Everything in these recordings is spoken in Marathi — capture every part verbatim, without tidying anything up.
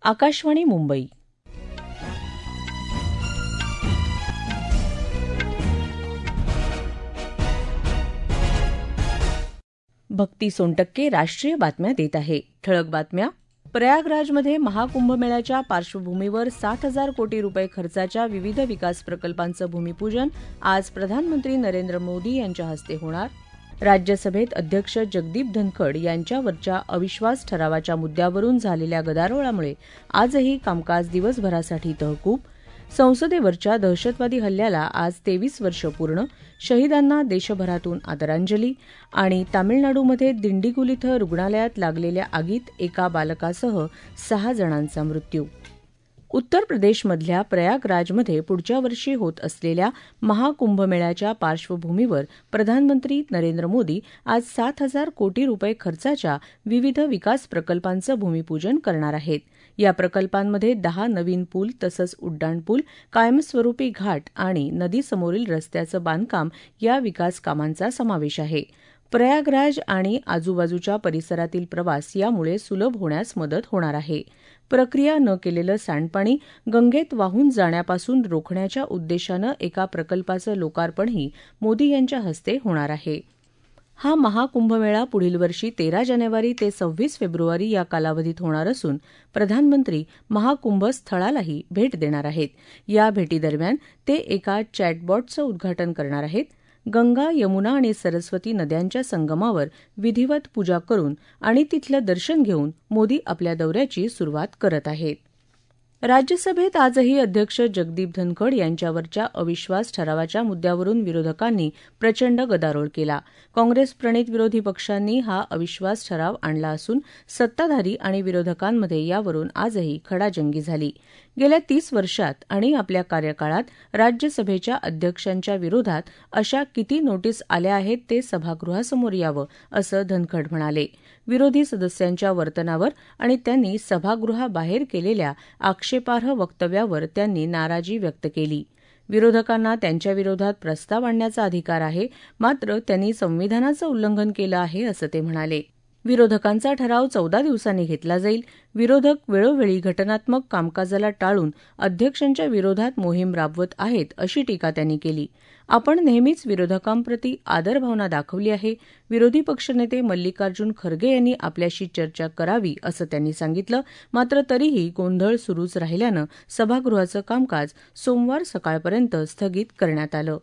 आकाशवाणी मुंबई. भक्ती सोनटक्के राष्ट्रीय बातम्या देत आहे. ठळक बातम्या. प्रयागराजमध्ये महाकुंभमेळ्याच्या पार्श्वभूमीवर सात हजार कोटी रुपये खर्चाच्या विविध विकास प्रकल्पांचं भूमिपूजन आज प्रधानमंत्री नरेंद्र मोदी यांच्या हस्ते होणार. राज्यसभेत अध्यक्ष जगदीप धनखड यांच्यावरच्या अविश्वास ठरावाच्या मुद्द्यावरून झालेल्या गदारोळामुळे आजही कामकाज दिवसभरासाठी तहकूब. संसदेवरच्या दहशतवादी हल्ल्याला आज तेवीस वर्ष पूर्ण. शहीदांना देशभरातून आदरांजली. आणि तामिळनाडूमध्ये दिंडीगुल इथं रुग्णालयात लागलेल्या आगीत एका बालकासह सहा जणांचा मृत्यू. उत्तर प्रदेशमधल्या प्रयागराजमध्ये पुढच्या वर्षी होत असलेल्या महाकुंभमेळ्याच्या पार्श्वभूमीवर प्रधानमंत्री नरेंद्र मोदी आज सात हजार कोटी रुपये खर्चाच्या विविध विकास प्रकल्पांचं भूमिपूजन करणार आहेत. या प्रकल्पांमध्ये दहा नवीन पूल तसंच उड्डाणपूल, कायमस्वरूपी घाट आणि नदीसमोरील रस्त्याचं बांधकाम या विकास कामांचा समावेश आहे. प्रयागराज आणि आजूबाजूच्या परिसरातील प्रवास यामुळे सुलभ होण्यास मदत होणार आहे. प्रक्रिया न केलेलं सांडपाणी गंगेत वाहून जाण्यापासून रोखण्याच्या उद्देशानं एका प्रकल्पाचं लोकार्पणही मोदी यांच्या हस्ते होणार आहे. हा महाकुंभमेळा पुढील वर्षी तेरा जानेवारी ते सव्वीस फेब्रुवारी या कालावधीत होणार असून प्रधानमंत्री महाकुंभ स्थळालाही भेट देणार आहेत. या भेटीदरम्यान ते एका चॅटबॉटचं उद्घाटन करणार आहेत. गंगा, यमुना आणि सरस्वती नद्यांच्या संगमावर विधिवत पूजा करून आणि तिथलं दर्शन घेऊन मोदी आपल्या दौऱ्याची सुरुवात करत आहेत. राज्यसभेत आजही अध्यक्ष जगदीप धनखड यांच्यावरच्या अविश्वास ठरावाच्या मुद्द्यावरून विरोधकांनी प्रचंड गदारोळ केला. काँग्रेसप्रणित विरोधी पक्षांनी हा अविश्वास ठराव आणला असून सत्ताधारी आणि विरोधकांमध्ये यावरून आजही खडाजंगी झाली. गेल्या तीस वर्षात आणि आपल्या कार्यकाळात राज्यसभेच्या अध्यक्षांच्या विरोधात अशा किती नोटीस आल्या आहेत ते सभागृहासमोर यावं, असं धनखड म्हणाले. विरोधी सदस्यांच्या वर्तनावर आणि त्यांनी सभागृहाबाहेर केलेल्या आक्षेपार्ह वक्तव्यावर त्यांनी नाराजी व्यक्त केली. विरोधकांना त्यांच्याविरोधात प्रस्ताव आणण्याचा अधिकार आहे, मात्र त्यांनी संविधानाचं उल्लंघन केलं आहे, असं ते म्हणाले. विरोधकांचा ठराव चौदा दिवसांनी घेतला जाईल. विरोधक वेळोवेळी घटनात्मक कामकाजाला टाळून अध्यक्षांच्या विरोधात मोहीम राबवत आहेत, अशी टीका त्यांनी केली. आपण नेहमीच विरोधकांप्रती आदरभावना दाखवली आहे. विरोधी पक्षनेते मल्लिकार्जुन खरगे यांनी आपल्याशी चर्चा करावी, असं त्यांनी सांगितलं. मात्र तरीही गोंधळ सुरूच राहिल्यानं सभागृहाचं कामकाज सोमवार सकाळपर्यंत स्थगित करण्यात आलं.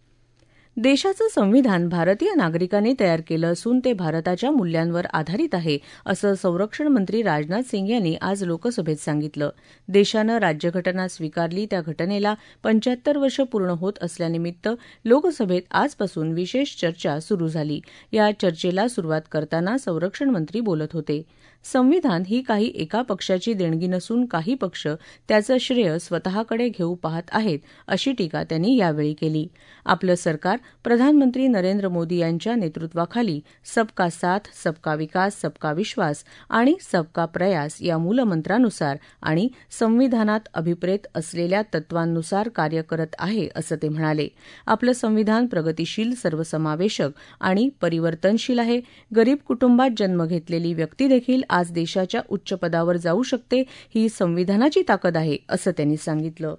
देशाचं संविधान भारतीय नागरिकांनी तयार केलं असून ते भारताच्या मूल्यांवर आधारित आहे, असं संरक्षण मंत्री राजनाथ सिंग यांनी आज लोकसभेत सांगितलं. देशानं राज्यघटना स्वीकारली त्या घटनेला पंच्याहत्तर वर्ष पूर्ण होत असल्यानिमित्त लोकसभेत आजपासून विशेष चर्चा सुरू झाली. या चर्चेला सुरुवात करताना संरक्षण मंत्री बोलत होते. संविधान ही काही एका पक्षाची देणगी नसून काही पक्ष त्याचं श्रेय स्वतःकडे घेऊ पाहत आहेत, अशी टीका त्यांनी यावेळी केली. आपलं सरकार प्रधानमंत्री नरेंद्र मोदी यांच्या नेतृत्वाखाली सबका साथ, सबका विकास, सबका विश्वास आणि सबका प्रयास या मूलमंत्रानुसार आणि संविधानात अभिप्रेत असलेल्या तत्वांनुसार कार्य करत आहे, असं ते म्हणाले. आपलं संविधान प्रगतिशील, सर्वसमावेशक आणि परिवर्तनशील आहे. गरीब कुटुंबात जन्म घेतलेली व्यक्ती देखील आज देशाच्या उच्च पदावर जाऊ शकते. ही संविधानाची ताकद आहे, असं त्यांनी सांगितलं.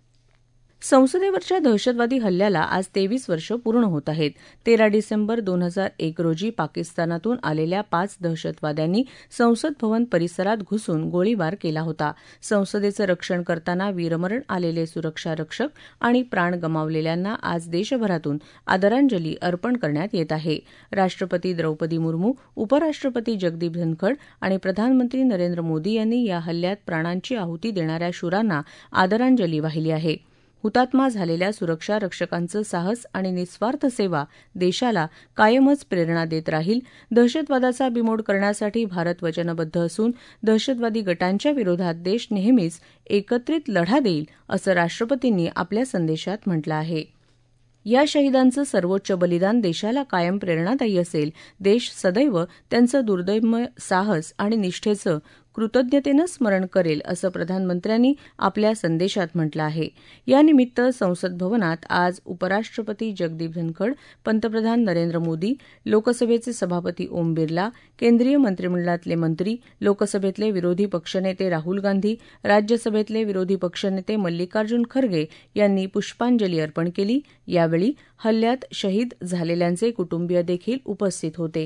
संसदेवरच्या दहशतवादी हल्ल्याला आज तेवीस वर्ष पूर्ण होत आहेत. तेरा डिसेंबर दोन हजार एक रोजी पाकिस्तानातून आलेल्या पाच दहशतवाद्यांनी संसद भवन परिसरात घुसून गोळीबार केला होता. संसदेचं रक्षण करताना वीरमरण आलेले सुरक्षा रक्षक आणि प्राण गमावलेल्यांना आज देशभरातून आदरांजली अर्पण करण्यात येत आहे. राष्ट्रपती द्रौपदी मुर्मू, उपराष्ट्रपती जगदीप धनखड आणि प्रधानमंत्री नरेंद्र मोदी यांनी या हल्ल्यात प्राणांची आहुती देणाऱ्या शूरांना आदरांजली वाहिली आहे. हुतात्मा झालेल्या सुरक्षा रक्षकांचं साहस आणि निस्वार्थ सेवा देशाला कायमच प्रेरणा देत राहील. दहशतवादाचा बिमोड करण्यासाठी भारत वचनबद्ध असून दहशतवादी गटांच्या विरोधात देश नेहमीच एकत्रित लढा देईल, असं राष्ट्रपतींनी आपल्या संदेशात म्हटलं आहे. या शहीदांचं सर्वोच्च बलिदान देशाला कायम प्रेरणादायी असेल. देश सदैव त्यांचं दुर्दैम्य साहस आणि निष्ठेचं कृतज्ञतेनं स्मरण करेल असं प्रधानमंत्र्यांनी आपल्या संदेशात म्हटलं आहे. यानिमित्त संसद भवनात आज उपराष्ट्रपती जगदीप धनखड, पंतप्रधान नरेंद्र मोदी, लोकसभेचे सभापती ओम बिर्ला, केंद्रीय मंत्रिमंडळातले मंत्री, लोकसभेतले विरोधी पक्षनेते राहुल गांधी, राज्यसभेतले विरोधी पक्षनेते मल्लिकार्जुन खरगे यांनी पुष्पांजली अर्पण केली. यावेळी हल्ल्यात शहीद झालेल्यांचे कुटुंबीय देखील उपस्थित होते.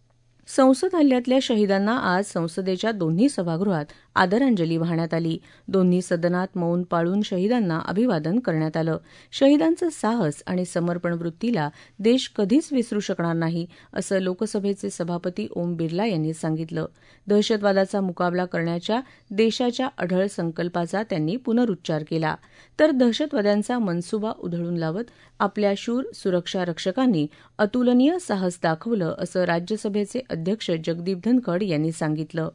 संसद हल्ल्यातल्या शहीदांना आज संसदेच्या दोन्ही सभागृहात आदरांजली वाहण्यात आली. दोन्ही सदनात मौन पाळून शहीदांना अभिवादन करण्यात आलं. शहीदांचं साहस आणि समर्पण वृत्तीला देश कधीच विसरू शकणार नाही, असं लोकसभेचे सभापती ओम बिर्ला यांनी सांगितलं. दहशतवादाचा मुकाबला करण्याच्या देशाच्या अढळ संकल्पाचा त्यांनी पुनरुच्चार केला. तर दहशतवाद्यांचा मनसुबा उधळून लावत आपल्या शूर सुरक्षा रक्षकांनी अतुलनीय साहस दाखवलं, असं राज्यसभेचे अध्यक्ष जगदीप धनखड यांनी सांगितलं.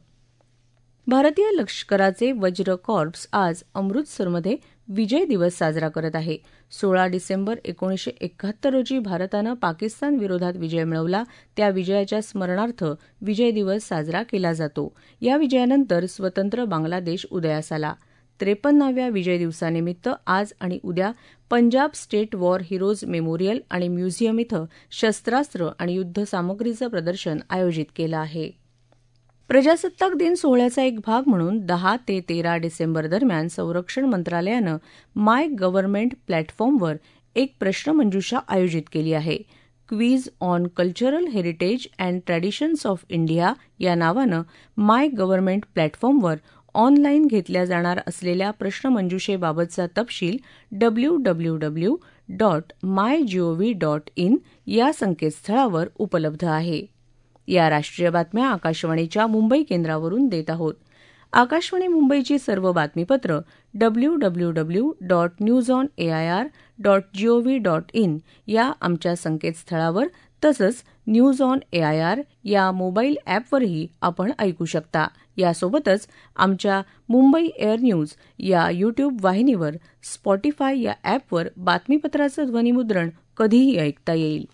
भारतीय लष्कराचे वज्र कॉर्प्स आज अमृतसरमध्ये विजय दिवस साजरा करत आहे. सोळा डिसेंबर एकोणीसशे एकाहत्तर रोजी भारतानं पाकिस्तान विरोधात विजय मिळवला. त्या विजयाच्या स्मरणार्थ विजय दिवस साजरा केला जातो. या विजयानंतर स्वतंत्र बांगलादेश उदयास आला. त्रेपन्नाव्या विजय दिवसानिमित्त आज आणि उद्या Punjab state war heroes memorial आणि म्युझियम इथं शस्त्रास्त्र आणि युद्धसामग्रीचं प्रदर्शन आयोजित केलं आहे. प्रजासत्ताक दिन सोहळ्याचा एक भाग म्हणून दहा ते तेरा डिसेंबर दरम्यान संरक्षण मंत्रालयानं माय गव्हर्नमेंट प्लॅटफॉर्मवर एक प्रश्नमंजुषा आयोजित केली आहे. Quiz on cultural heritage and traditions of India या नावानं माय गव्हर्नमेंट प्लॅटफॉर्मवर ऑनलाईन घेतल्या जाणार असलेल्या प्रश्नमंजुषेबाबतचा तपशील W W W dot my gov dot in या संकेतस्थळावर उपलब्ध आहे. या राष्ट्रीय बातम्या आकाशवाणीच्या मुंबई केंद्रावरून देत आहोत. आकाशवाणी मुंबईची सर्व बातमीपत्र W W W dot news on AIR dot gov dot in या आमच्या संकेतस्थळावर तसंच न्यूज ऑन एआयआर या मोबाईल ॲपवरही आपण ऐकू शकता. यासोबतच आमच्या मुंबई एअर न्यूज या यूट्यूब वाहिनीवर, स्पॉटिफाय या ॲपवर बातमीपत्राचं ध्वनिमुद्रण कधीही ऐकता येईल.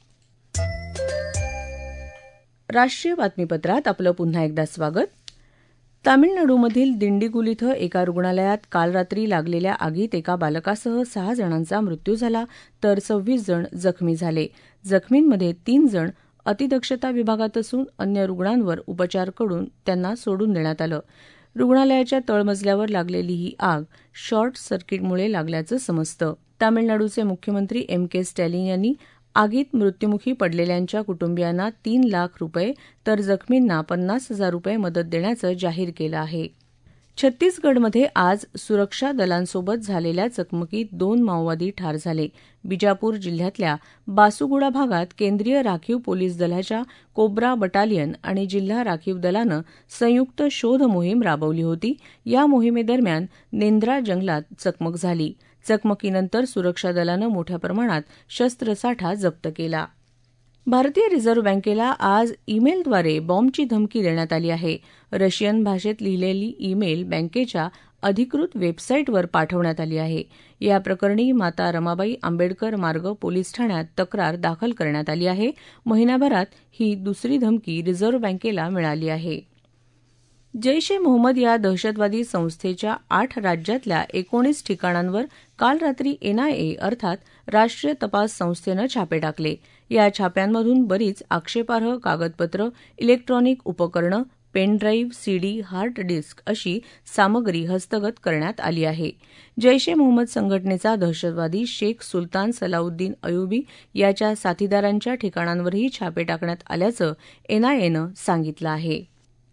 राष्ट्रीय बातमीपत्रात आपलं पुन्हा एकदा स्वागत. तामिळनाडूमधील दिंडीगुल इथं एका रुग्णालयात काल रात्री लागलेल्या आगीत एका बालकासह सहा जणांचा मृत्यू झाला तर सव्वीस जण जखमी झाले. जखमींमध्ये तीन जण अतिदक्षता विभागात असून अन्य रुग्णांवर उपचार करून त्यांना सोडून देण्यात आलं. रुग्णालयाच्या तळमजल्यावर लागलेली ही आग शॉर्ट सर्किटमुळे लागल्याचं समजतं. तामिळनाडूचे मुख्यमंत्री एम के स्टॅलिन यांनी आगीत मृत्युमुखी पडलेल्यांच्या कुटुंबियांना तीन लाख रुपये तर जखमींना पन्नास हजार रुपये मदत देण्याचं जाहीर केलं आहे. छत्तीसगडमध्ये आज सुरक्षा दलांसोबत झालेल्या चकमकीत दोन माओवादी ठार झाले. बिजापूर जिल्ह्यातल्या बासुगुडा भागात केंद्रीय राखीव पोलीस दलाच्या कोब्रा बटालियन आणि जिल्हा राखीव दलानं संयुक्त शोध मोहीम राबवली होती. या मोहिमेदरम्यान नेंद्रा जंगलात चकमक झाली. चकमकीनंतर सुरक्षा दलानं मोठ्या प्रमाणात शस्त्रसाठा जप्त केला. भारतीय रिझर्व्ह बँकेला आज ईमेलद्वारे बॉम्बची धमकी देण्यात आली आहे. रशियन भाषेत लिहिलेली ईमेल बँकेच्या अधिकृत वेबसाईटवर पाठवण्यात आली आहे. या प्रकरणी माता रमाबाई आंबेडकर मार्ग पोलीस ठाण्यात तक्रार दाखल करण्यात आली आहे. महिनाभरात ही दुसरी धमकी रिझर्व्ह बँकेला मिळाली आहे. जैश ए मोहम्मद या दहशतवादी संस्थेच्या आठ राज्यातल्या एकोणीस ठिकाणांवर काल रात्री एनआयए अर्थात राष्ट्रीय तपास संस्थेनं छापे टाकले. या छाप्यांमधून बरीच आक्षेपार्ह कागदपत्रं, इलेक्ट्रॉनिक उपकरणं, पेनड्राईव्ह, सीडी, हार्ड डिस्क अशी सामग्री हस्तगत करण्यात आली आहे. जैश ए मोहम्मद संघटनेचा दहशतवादी शेख सुलतान सलाउद्दीन अयुबी याच्या साथीदारांच्या ठिकाणांवरही छापे टाकण्यात आल्याचं एनआयएनं सांगितलं आहे.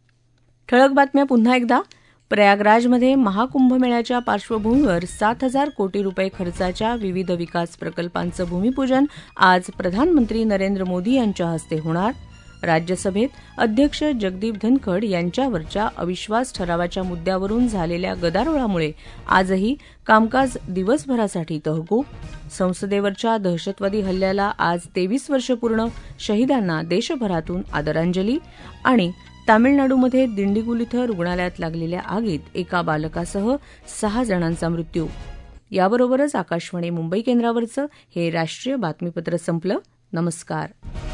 ठळक बातम्या पुन्हा एकदा. प्रयागराजमध्ये महाकुंभमेळ्याच्या पार्श्वभूमीवर सात हजार कोटी रुपये खर्चाच्या विविध विकास प्रकल्पांचं भूमिपूजन आज प्रधानमंत्री नरेंद्र मोदी यांच्या हस्ते होणार. राज्यसभेत अध्यक्ष जगदीप धनखड यांच्यावरच्या अविश्वास ठरावाच्या मुद्द्यावरून झालेल्या गदारोळामुळे आजही कामकाज दिवसभरासाठी तहकूब. संसदेवरच्या दहशतवादी हल्ल्याला आज तेवीस वर्ष पूर्ण, शहीदांना देशभरातून आदरांजली. आणि तामिळनाडूमध्ये दिंडीगुल इथं रुग्णालयात लागलेल्या आगीत एका बालकासह सहा जणांचा मृत्यू. याबरोबरच आकाशवाणी मुंबई केंद्रावरचं हे राष्ट्रीय बातमीपत्र संपलं. नमस्कार.